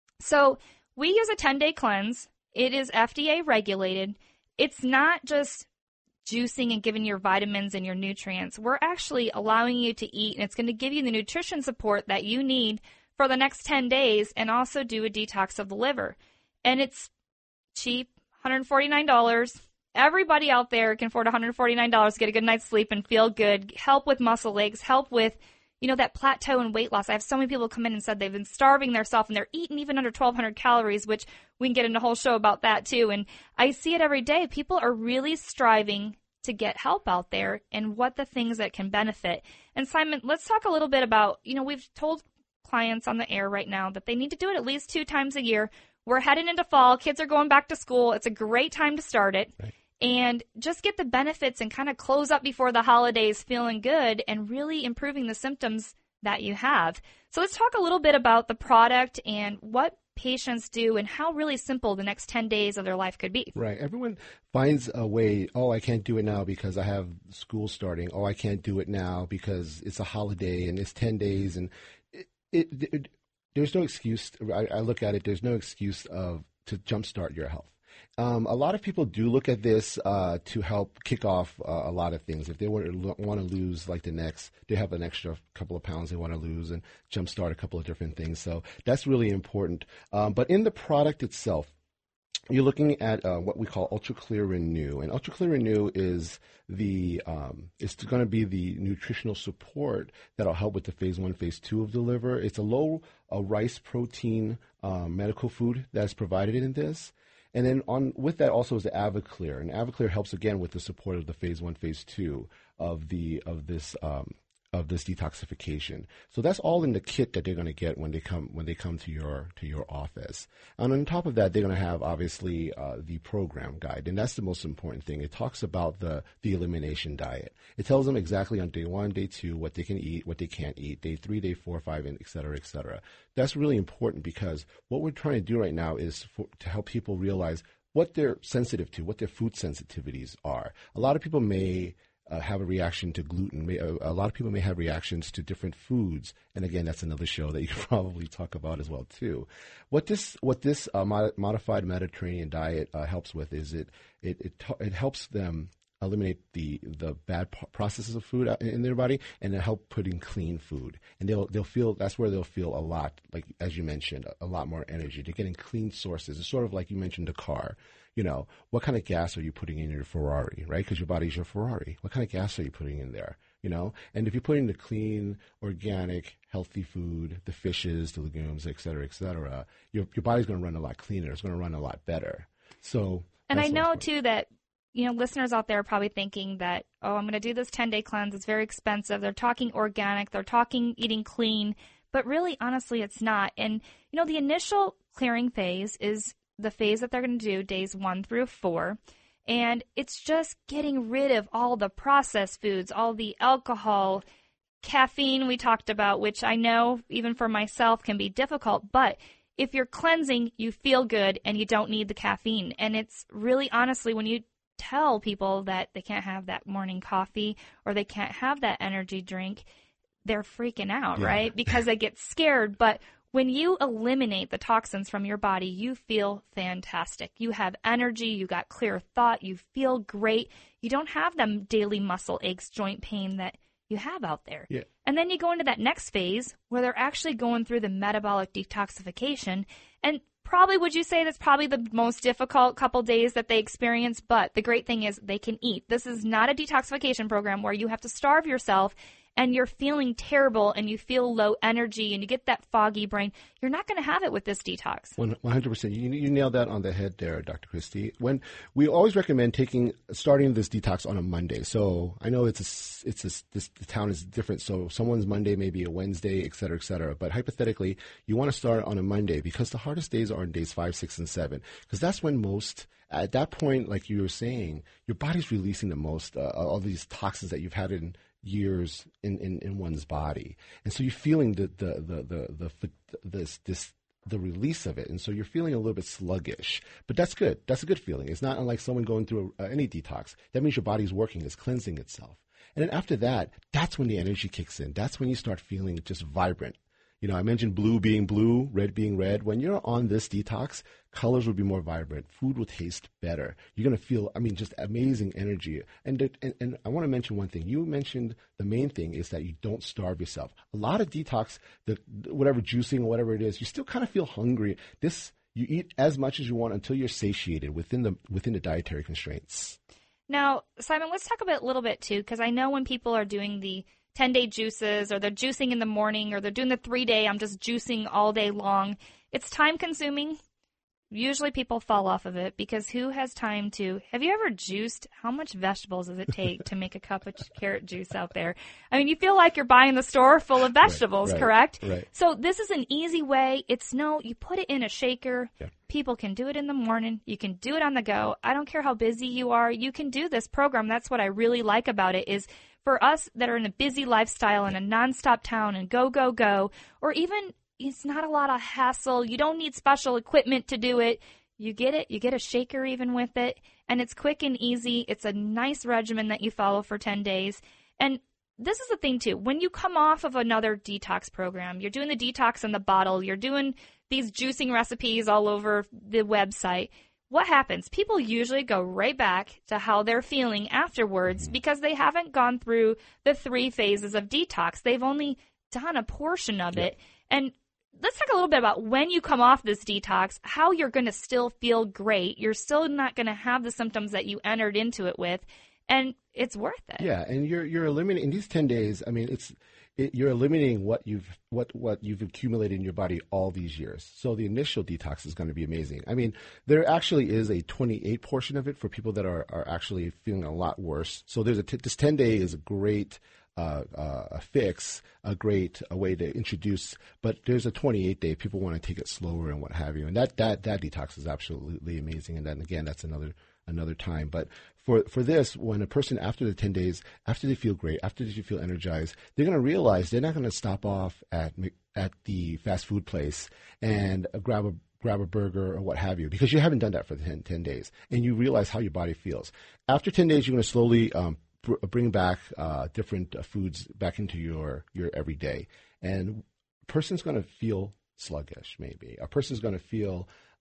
So we use a ten-day cleanse. It is F D A regulated. It's not just juicing and giving your vitamins and your nutrients. We're actually allowing you to eat, and it's going to give you the nutrition support that you need for the next ten days and also do a detox of the liver. And it's cheap, one hundred forty-nine dollars. Everybody out there can afford one hundred forty-nine dollars to get a good night's sleep and feel good, help with muscle aches, help with, you know, that plateau in weight loss. I have so many people come in and said they've been starving themselves and they're eating even under twelve hundred calories, which we can get into a whole show about that too. And I see it every day. People are really striving to get help out there and what the things that can benefit. And Simon, let's talk a little bit about, you know, we've told clients on the air right now that they need to do it at least two times a year. We're heading into fall. Kids are going back to school. It's a great time to start it. Right. And just get the benefits and kind of close up before the holidays feeling good and really improving the symptoms that you have. So let's talk a little bit about the product and what patients do and how really simple the next ten days of their life could be. Right. Everyone finds a way, oh, I can't do it now because I have school starting. Oh, I can't do it now because it's a holiday and it's ten days. And it, it, it, there's no excuse. I, I look at it, there's no excuse of to jumpstart your health. Um, a lot of people do look at this uh, to help kick off uh, a lot of things. If they want to, want to lose like the next, they have an extra couple of pounds they want to lose and jumpstart a couple of different things. So that's really important. Um, but in the product itself, you're looking at uh, what we call Ultra Clear Renew. And Ultra Clear Renew is the um, it's going to be the nutritional support that will help with the phase one, phase two of the liver. It's a low uh, rice protein uh, medical food that's provided in this. And then on with that also is the AviClear, and AviClear helps again with the support of the phase one, phase two of the of this um, of this detoxification. So that's all in the kit that they're going to get when they come when they come to your to your office. And on top of that, they're going to have obviously uh, the program guide, and that's the most important thing. It talks about the the elimination diet. It tells them exactly on day one, day two, what they can eat, what they can't eat, day three, day four, five, and et cetera, et cetera. That's really important because what we're trying to do right now is for, to help people realize what they're sensitive to, what their food sensitivities are. A lot of people may Uh, have a reaction to gluten. May, a, a lot of people may have reactions to different foods, and again, that's another show that you can probably talk about as well too. What this what this uh, mod- modified Mediterranean diet uh, helps with is it it it, t- it helps them eliminate the the bad p- processes of food in, in their body, and to help put in clean food. And they'll they'll feel that's where they'll feel a lot, like as you mentioned, a, a lot more energy. They're getting clean sources. It's sort of like you mentioned a car. You know, what kind of gas are you putting in your Ferrari, right? Because your body's your Ferrari. What kind of gas are you putting in there? You know, and if you're putting the clean, organic, healthy food, the fishes, the legumes, et cetera, et cetera, your your body's going to run a lot cleaner. It's going to run a lot better. So, and I know too that, you know, listeners out there are probably thinking that, oh, I'm going to do this ten-day cleanse. It's very expensive. They're talking organic. They're talking eating clean. But really, honestly, it's not. And, you know, the initial clearing phase is the phase that they're going to do days one through four. And it's just getting rid of all the processed foods, all the alcohol, caffeine we talked about, which I know even for myself can be difficult. But if you're cleansing, you feel good and you don't need the caffeine. And it's really, honestly, when you tell people that they can't have that morning coffee or they can't have that energy drink, they're freaking out, yeah. right? Because they get scared. But when you eliminate the toxins from your body, you feel fantastic. You have energy, you got clear thought, you feel great. You don't have them daily muscle aches, joint pain that you have out there. Yeah. And then you go into that next phase where they're actually going through the metabolic detoxification. And probably, would you say that's probably the most difficult couple days that they experience? But the great thing is they can eat. This is not a detoxification program where you have to starve yourself and you're feeling terrible and you feel low energy and you get that foggy brain. You're not going to have it with this detox. one hundred percent. You, you nailed that on the head there, Doctor Christie. When we always recommend taking starting this detox on a Monday. So I know it's a, it's a, this the town is different. So someone's Monday may be a Wednesday, et cetera, et cetera. But hypothetically, you want to start on a Monday because the hardest days are on days five, six, and seven. Because that's when most, at that point, like you were saying, your body's releasing the most, uh, all these toxins that you've had in years in, in, in one's body. And so you're feeling the the the the, the, the this this the release of it. And so you're feeling a little bit sluggish. But that's good. That's a good feeling. It's not unlike someone going through a, uh, any detox. That means your body's working, it's cleansing itself. And then after that, that's when the energy kicks in. That's when you start feeling just vibrant. You know, I mentioned blue being blue, red being red. When you're on this detox, colors will be more vibrant. Food will taste better. You're going to feel, I mean, just amazing energy. And, and and I want to mention one thing. You mentioned the main thing is that you don't starve yourself. A lot of detox, the whatever juicing or whatever it is, you still kind of feel hungry. This, you eat as much as you want until you're satiated within the within the dietary constraints. Now, Simon, let's talk about a little bit, too, because I know when people are doing the ten-day juices or they're juicing in the morning or they're doing the three-day, I'm just juicing all day long, it's time-consuming. Usually people fall off of it because who has time to – have you ever juiced? How much vegetables does it take to make a cup of carrot juice out there? I mean, you feel like you're buying the store full of vegetables, right, right, correct? Right. So this is an easy way. It's no – you put it in a shaker. Yeah. People can do it in the morning. You can do it on the go. I don't care how busy you are. You can do this program. That's what I really like about it is for us that are in a busy lifestyle in a nonstop town and go, go, go, or even – it's not a lot of hassle. You don't need special equipment to do it. You get it. You get a shaker even with it. And it's quick and easy. It's a nice regimen that you follow for ten days. And this is the thing, too. When you come off of another detox program, you're doing the detox in the bottle. You're doing these juicing recipes all over the website. What happens? People usually go right back to how they're feeling afterwards because they haven't gone through the three phases of detox. They've only done a portion of it. And let's talk a little bit about when you come off this detox, how you're going to still feel great. You're still not going to have the symptoms that you entered into it with, and it's worth it. Yeah, and you're you're eliminating in these ten days. I mean, it's it, you're eliminating what you've what what you've accumulated in your body all these years. So the initial detox is going to be amazing. I mean, there actually is a twenty-eight portion of it for people that are are actually feeling a lot worse. So there's a t- this ten day is a great. Uh, uh, a fix, a great a way to introduce, but there's a twenty-eight day. People want to take it slower and what have you, and that that that detox is absolutely amazing. And then again, that's another another time. But for for this, when a person after the ten days, after they feel great, after they feel energized, they're going to realize they're not going to stop off at at the fast food place and grab a grab a burger or what have you, because you haven't done that for ten, ten days, and you realize how your body feels. After ten days, you're going to slowly um, bring back uh, different uh, foods back into your, your everyday. And a person's going to feel sluggish, maybe. A person's going to feel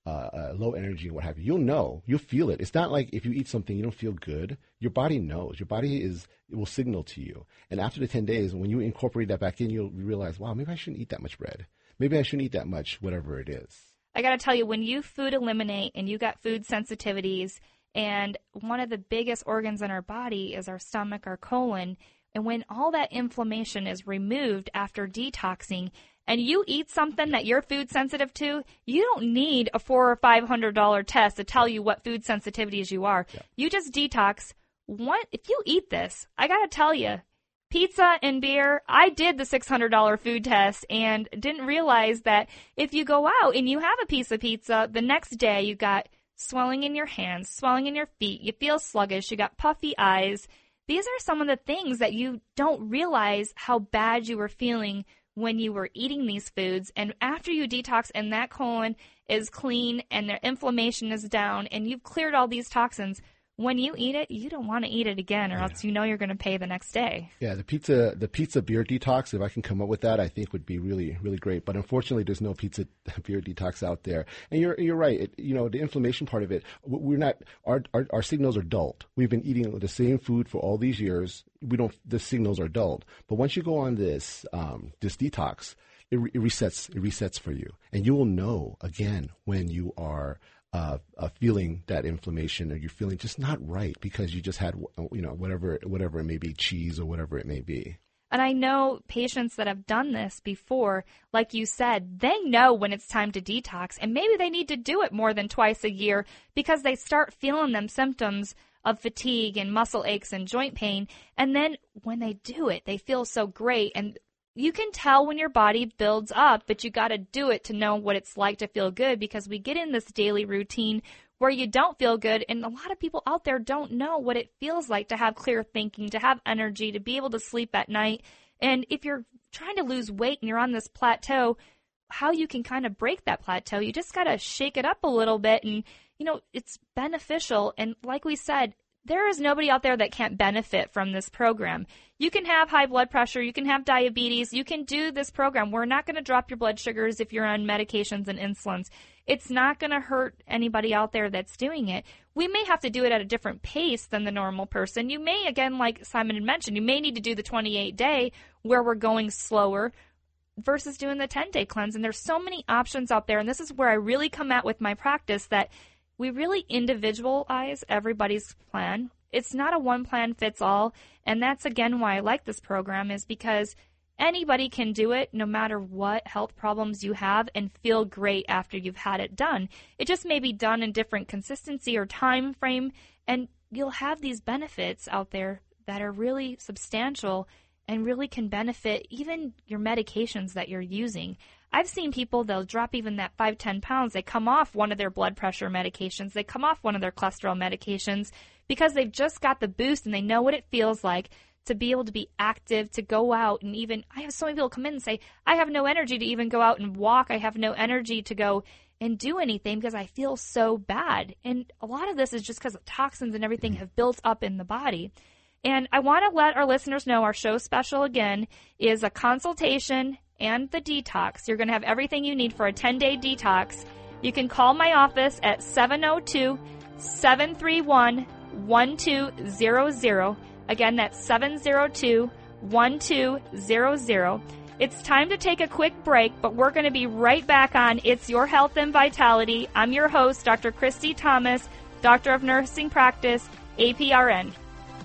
uh, uh, low energy and what have you, you'll know, you'll feel it. It's not like if you eat something you don't feel good. Your body knows. Your body is it will signal to you. And after the ten days, when you incorporate that back in, you'll realize, wow, maybe I shouldn't eat that much bread. Maybe I shouldn't eat that much, whatever it is. I got to tell you, when you food eliminate and you got food sensitivities, and one of the biggest organs in our body is our stomach, our colon, and when all that inflammation is removed after detoxing, and you eat something that you're food sensitive to, you don't need a four or five hundred dollar test to tell you what food sensitivities you are. Yeah. You just detox. What if you eat this? I got to tell you, pizza and beer, I did the six hundred dollar food test and didn't realize that if you go out and you have a piece of pizza, the next day you got swelling in your hands, swelling in your feet, you feel sluggish, you got puffy eyes. These are some of the things that you don't realize how bad you were feeling when you were eating these foods. And after you detox and that colon is clean and their inflammation is down and you've cleared all these toxins, when you eat it, you don't want to eat it again, or yeah. else you know you're going to pay the next day. Yeah, the pizza, the pizza beer detox, if I can come up with that, I think would be really, really great. But unfortunately, there's no pizza beer detox out there. And you're you're right. It, you know, the inflammation part of it, we're not. Our, our our signals are dulled. We've been eating the same food for all these years. We don't. The signals are dulled. But once you go on this um, this detox, it, it resets. It resets for you, and you will know again when you are. Uh, uh, feeling that inflammation, or you're feeling just not right because you just had, you know, whatever whatever it may be, cheese or whatever it may be. And I know patients that have done this before, like you said, they know when it's time to detox, and maybe they need to do it more than twice a year because they start feeling them symptoms of fatigue and muscle aches and joint pain. And then when they do it, they feel so great. And you can tell when your body builds up, but you got to do it to know what it's like to feel good, because we get in this daily routine where you don't feel good, and a lot of people out there don't know what it feels like to have clear thinking, to have energy, to be able to sleep at night. And if you're trying to lose weight and you're on this plateau, how you can kind of break that plateau, you just got to shake it up a little bit, and, you know, it's beneficial. And like we said, there is nobody out there that can't benefit from this program. You can have high blood pressure. You can have diabetes. You can do this program. We're not going to drop your blood sugars if you're on medications and insulins. It's not going to hurt anybody out there that's doing it. We may have to do it at a different pace than the normal person. You may, again, like Simon had mentioned, you may need to do the twenty-eight day where we're going slower versus doing the ten day cleanse. And there's so many options out there. And this is where I really come at with my practice, that we really individualize everybody's plan. It's not a one plan fits all. And that's, again, why I like this program, is because anybody can do it no matter what health problems you have and feel great after you've had it done. It just may be done in different consistency or time frame, and you'll have these benefits out there that are really substantial and really can benefit even your medications that you're using. I've seen people, they'll drop even that five, ten pounds. They come off one of their blood pressure medications. They come off one of their cholesterol medications because they've just got the boost and they know what it feels like to be able to be active, to go out. And even, I have so many people come in and say, I have no energy to even go out and walk. I have no energy to go and do anything because I feel so bad. And a lot of this is just because toxins and everything have built up in the body. And I want to let our listeners know our show special, again, is a consultation and the detox. You're going to have everything you need for a ten day detox. You can call my office at seven oh two, seven three one, one two zero zero. Again, that's seven oh two, one two zero zero. It's time to take a quick break, but we're going to be right back on It's Your Health and Vitality. I'm your host, Doctor Christy Thomas, Doctor of Nursing Practice, A P R N.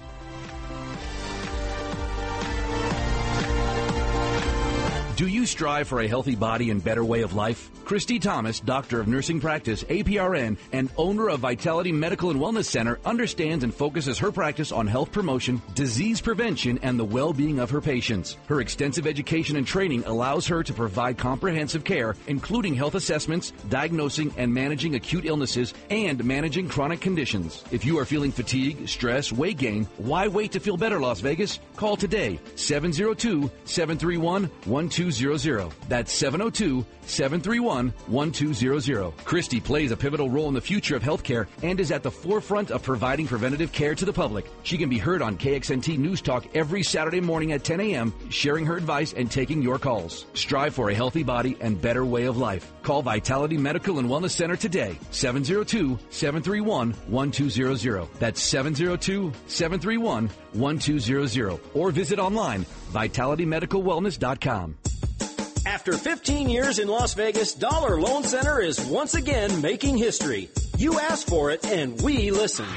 Do you strive for a healthy body and better way of life? Christy Thomas, Doctor of Nursing Practice, A P R N, and owner of Vitality Medical and Wellness Center, understands and focuses her practice on health promotion, disease prevention, and the well-being of her patients. Her extensive education and training allows her to provide comprehensive care, including health assessments, diagnosing and managing acute illnesses, and managing chronic conditions. If you are feeling fatigue, stress, weight gain, why wait to feel better, Las Vegas? Call today, seven oh two, seven three one, one two two zero zero. That's seven oh two, seven three one, one two zero zero. Christy plays a pivotal role in the future of healthcare and is at the forefront of providing preventative care to the public. She can be heard on K X N T News Talk every Saturday morning at ten a.m., sharing her advice and taking your calls. Strive for a healthy body and better way of life. Call Vitality Medical and Wellness Center today, seven oh two, seven three one, one two zero zero. That's seven oh two, seven three one, one two zero zero. Or visit online, vitality medical wellness dot com. After fifteen years in Las Vegas, Dollar Loan Center is once again making history. You asked for it, and we listened.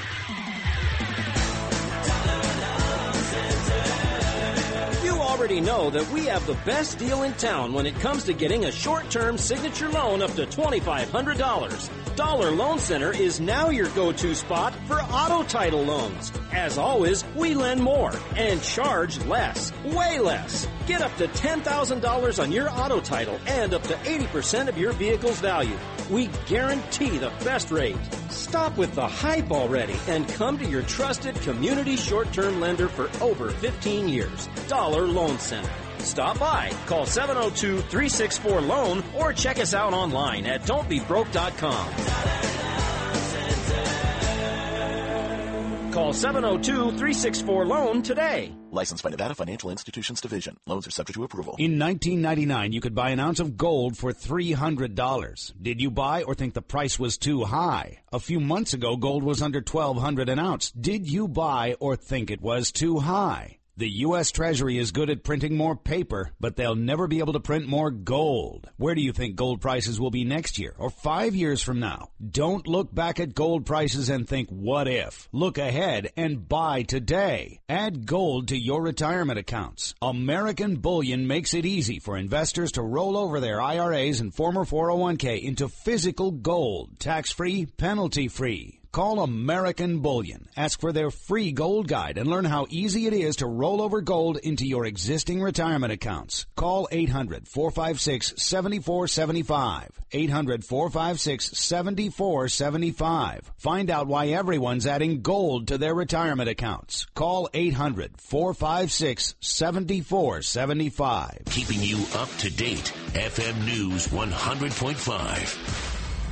You already know that we have the best deal in town when it comes to getting a short-term signature loan up to twenty-five hundred dollars. Dollar Loan Center is now your go-to spot for auto title loans. As always, we lend more and charge less, way less. Get up to ten thousand dollars on your auto title and up to eighty percent of your vehicle's value. We guarantee the best rate. Stop with the hype already and come to your trusted community short-term lender for over fifteen years. Dollar Loan Center. Stop by, call seven oh two, three six four, LOAN, or check us out online at don't be broke dot com. Call seven oh two, three six four, LOAN today. Licensed by Nevada Financial Institutions Division. Loans are subject to approval. In nineteen ninety-nine, you could buy an ounce of gold for three hundred dollars. Did you buy or think the price was too high? A few months ago, gold was under twelve hundred dollars an ounce. Did you buy or think it was too high? The U S Treasury is good at printing more paper, but they'll never be able to print more gold. Where do you think gold prices will be next year or five years from now? Don't look back at gold prices and think, what if? Look ahead and buy today. Add gold to your retirement accounts. American Bullion makes it easy for investors to roll over their I R As and former four oh one k into physical gold, tax-free, penalty-free. Call American Bullion. Ask for their free gold guide and learn how easy it is to roll over gold into your existing retirement accounts. Call eight hundred, four five six, seven four seven five. eight hundred, four five six, seven four seven five. Find out why everyone's adding gold to their retirement accounts. Call eight hundred, four five six, seven four seven five. Keeping you up to date. F M News one hundred point five.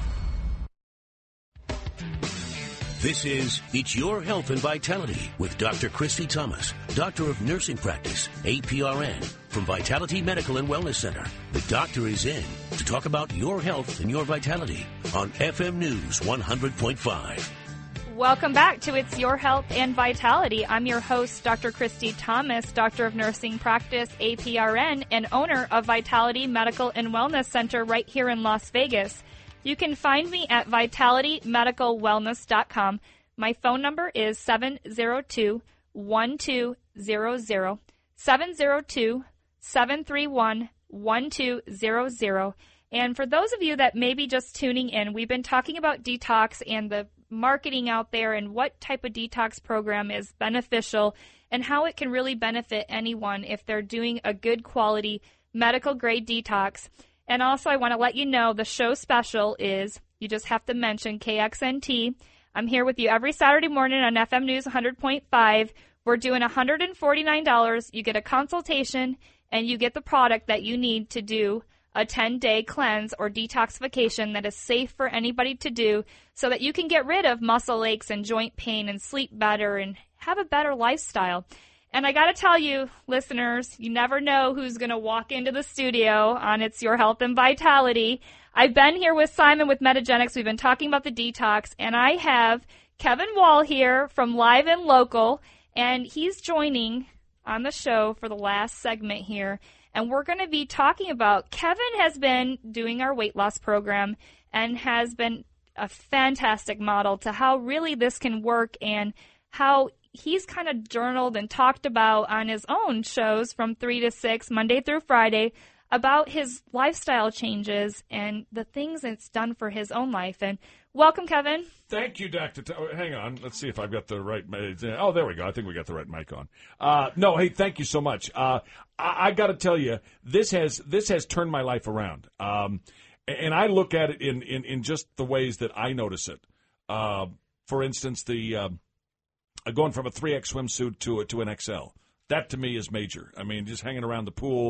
This is It's Your Health and Vitality with Doctor Christy Thomas, Doctor of Nursing Practice, A P R N, from Vitality Medical and Wellness Center. The doctor is in to talk about your health and your vitality on F M News one hundred point five. Welcome back to It's Your Health and Vitality. I'm your host, Doctor Christy Thomas, Doctor of Nursing Practice, A P R N, and owner of Vitality Medical and Wellness Center right here in Las Vegas. You can find me at vitality medical wellness dot com. My phone number is seven oh two, one two zero zero, seven oh two, seven three one, one two zero zero. And for those of you that may be just tuning in, we've been talking about detox and the marketing out there and what type of detox program is beneficial and how it can really benefit anyone if they're doing a good quality medical grade detox. And also, I want to let you know the show special is, you just have to mention K X N T. I'm here with you every Saturday morning on F M News one hundred point five. We're doing one hundred forty-nine dollars. You get a consultation, and you get the product that you need to do a ten-day cleanse or detoxification that is safe for anybody to do so that you can get rid of muscle aches and joint pain and sleep better and have a better lifestyle. And I got to tell you, listeners, you never know who's going to walk into the studio on It's Your Health and Vitality. I've been here with Simon with Metagenics. We've been talking about the detox, and I have Kevin Wall here from Live and Local, and he's joining on the show for the last segment here. And we're going to be talking about, Kevin has been doing our weight loss program and has been a fantastic model to how really this can work and how he's kind of journaled and talked about on his own shows from three to six, Monday through Friday, about his lifestyle changes and the things it's done for his own life. And welcome, Kevin. Thank you, Doctor T- Hang on. Let's see if I've got the right mic. Oh, there we go. I think we got the right mic on. Uh, no, hey, thank you so much. Uh, I, I got to tell you, this has this has turned my life around. Um, and I look at it in, in, in just the ways that I notice it. Uh, for instance, the... Uh, going from a three X swimsuit to a, to an X L. That, to me, is major. I mean, just hanging around the pool,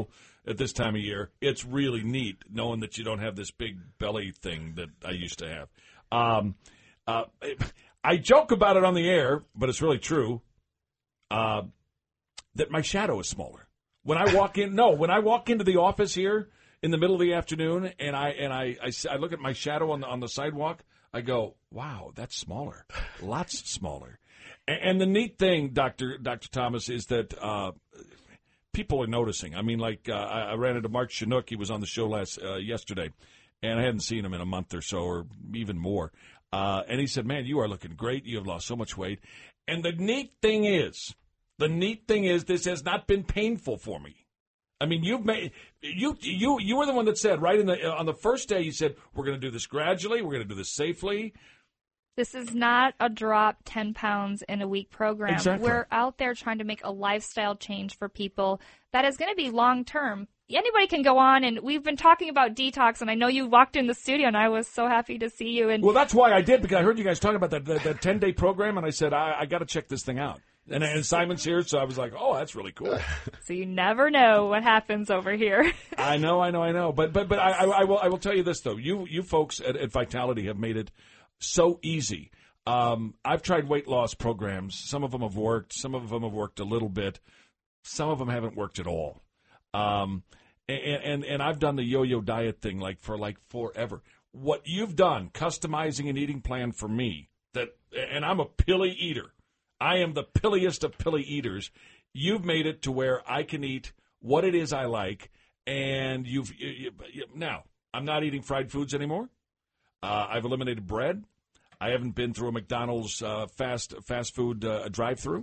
at this time of year. It's really neat knowing that you don't have this big belly thing that I used to have. Um, uh, I joke about it on the air, but it's really true, uh, that my shadow is smaller. When I walk in, no, when I walk into the office here in the middle of the afternoon and I and I, I, I look at my shadow on the, on the sidewalk, I go, wow, that's smaller, lots smaller. And, and the neat thing, Doctor Doctor Thomas, is that uh, people are noticing. I mean, like uh, I, I ran into Mark Chinook. He was on the show last uh, yesterday, and I hadn't seen him in a month or so or even more. Uh, and he said, man, you are looking great. You have lost so much weight. And the neat thing is, the neat thing is this has not been painful for me. I mean, you've made you you you were the one that said right in the on the first day. You said we're going to do this gradually. We're going to do this safely. This is not a drop ten pounds in a week program. Exactly. We're out there trying to make a lifestyle change for people that is going to be long term. Anybody can go on, and we've been talking about detox, and I know you walked in the studio, and I was so happy to see you. And well, that's why I did, because I heard you guys talking about that that, that ten-day program, and I said, I, I got to check this thing out. And, and Simon's here, so I was like, oh, that's really cool. So you never know what happens over here. I know, I know, I know. But but but I, I, I will I will tell you this, though. You you folks at, at Vitality have made it so easy. Um, I've tried weight loss programs. Some of them have worked. Some of them have worked a little bit. Some of them haven't worked at all. Um, and, and, and I've done the yo-yo diet thing like for like forever. What you've done, customizing an eating plan for me, that, and I'm a pilly eater. I am the pilliest of pilly eaters. You've made it to where I can eat what it is I like, and you've you, you, now I'm not eating fried foods anymore. Uh, I've eliminated bread. I haven't been through a McDonald's uh, fast fast food uh, drive-through,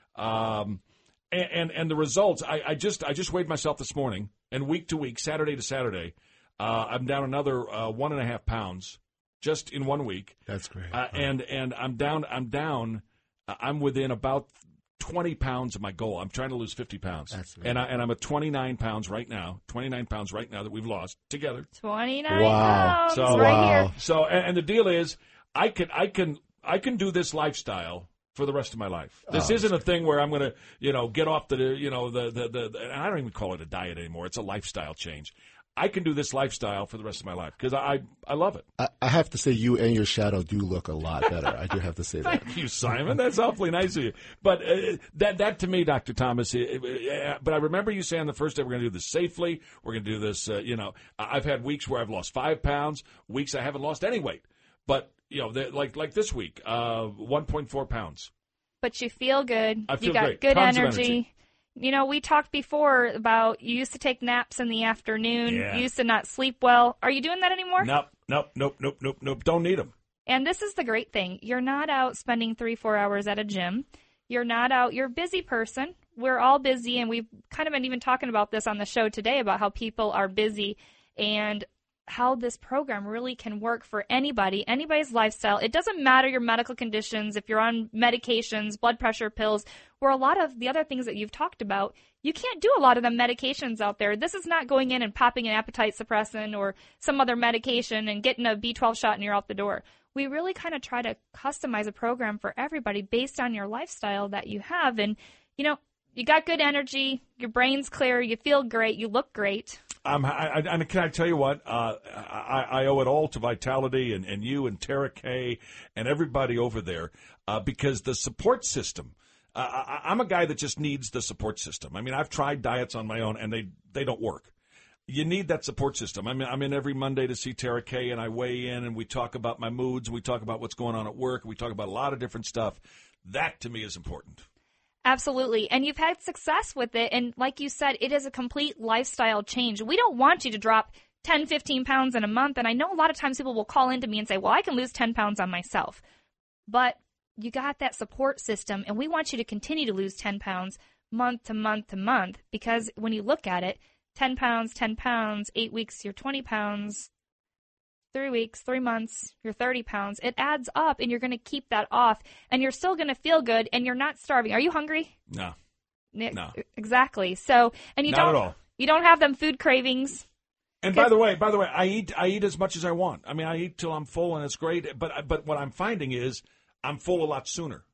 um, and, and and the results. I, I just I just weighed myself this morning, and week to week, Saturday to Saturday, uh, I'm down another uh, one and a half pounds just in one week. That's great. Uh, and and I'm down. I'm down. I'm within about twenty pounds of my goal. I'm trying to lose fifty pounds. That's right. And, I, and I'm at twenty-nine pounds right now, twenty-nine pounds right now that we've lost together. twenty-nine Wow. pounds So, right wow. here. So, and, and the deal is, I can, I can, I can do this lifestyle for the rest of my life. This Oh, isn't a thing where I'm going to, you know, get off the, you know, the, the, the, the, and I don't even call it a diet anymore. It's a lifestyle change. I can do this lifestyle for the rest of my life because I, I love it. I, I have to say, you and your shadow do look a lot better. I do have to say that. Thank you, Simon. That's awfully nice of you. But uh, that, that to me, Doctor Thomas. Uh, uh, but I remember you saying the first day we're going to do this safely. We're going to do this. Uh, you know, I've had weeks where I've lost five pounds. Weeks I haven't lost any weight. But you know, like like this week, uh, one point four pounds. But you feel good. I feel you got great. good Tons of energy. energy. You know, we talked before about you used to take naps in the afternoon. Yeah. You used to not sleep well. Are you doing that anymore? Nope, nope, nope, nope, nope, nope. Don't need them. And this is the great thing. You're not out spending three, four hours at a gym. You're not out. You're a busy person. We're all busy, and we've kind of been even talking about this on the show today about how people are busy and how this program really can work for anybody, anybody's lifestyle. It doesn't matter your medical conditions, if you're on medications, blood pressure pills, or a lot of the other things that you've talked about. You can't do a lot of the medications out there. This is not going in and popping an appetite suppressant or some other medication and getting a B twelve shot and you're out the door. We really kind of try to customize a program for everybody based on your lifestyle that you have. And, you know, you got good energy, your brain's clear, you feel great, you look great. Um, I, I, and can I tell you what? Uh, I, I owe it all to Vitality and, and you and Tara Kay and everybody over there uh, because the support system. Uh, I, I'm a guy that just needs the support system. I mean, I've tried diets on my own and they, they don't work. You need that support system. I mean, I'm in every Monday to see Tara Kay and I weigh in and we talk about my moods. We talk about what's going on at work. We talk about a lot of different stuff. That to me is important. Absolutely. And you've had success with it. And like you said, it is a complete lifestyle change. We don't want you to drop ten, fifteen pounds in a month. And I know a lot of times people will call into me and say, well, I can lose ten pounds on myself. But you got that support system. And we want you to continue to lose ten pounds month to month to month. Because when you look at it, ten pounds, ten pounds, eight weeks, you're twenty pounds. Three weeks, three months, you're thirty pounds. It adds up, and you're going to keep that off, and you're still going to feel good, and you're not starving. Are you hungry? No. No. Exactly. So, and you Not don't at all. you don't have them food cravings. And by the way, by the way, I eat I eat as much as I want. I mean, I eat till I'm full, and it's great. But but what I'm finding is I'm full a lot sooner.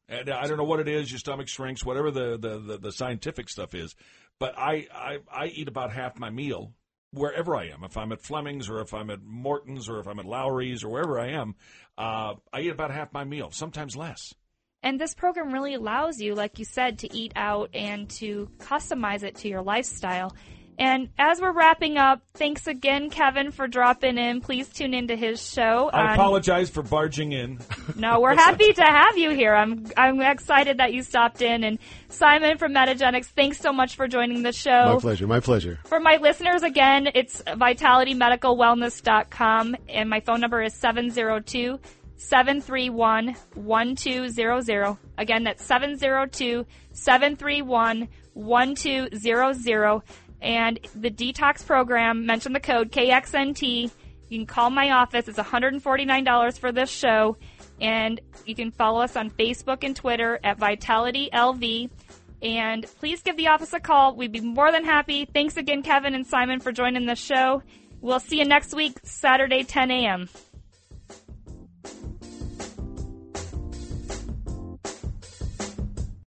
And I don't know what it is, your stomach shrinks, whatever the, the, the, the scientific stuff is. But I, I, I eat about half my meal wherever I am. If I'm at Fleming's or if I'm at Morton's or if I'm at Lowry's or wherever I am, uh, I eat about half my meal, sometimes less. And this program really allows you, like you said, to eat out and to customize it to your lifestyle. And as we're wrapping up, thanks again, Kevin, for dropping in. Please tune into his show. I on... apologize for barging in. No, we're happy to have you here. I'm I'm excited that you stopped in. And Simon from Metagenics, thanks so much for joining the show. My pleasure. My pleasure. For my listeners, again, it's vitality medical wellness dot com, and my phone number is seven zero two, seven three one, one two zero zero. Again, that's seven zero two, seven three one, one two zero zero. And the detox program, mention the code K X N T. You can call my office. It's one hundred forty-nine dollars for this show. And you can follow us on Facebook and Twitter at Vitality L V. And please give the office a call. We'd be more than happy. Thanks again, Kevin and Simon, for joining the show. We'll see you next week, Saturday, ten a.m.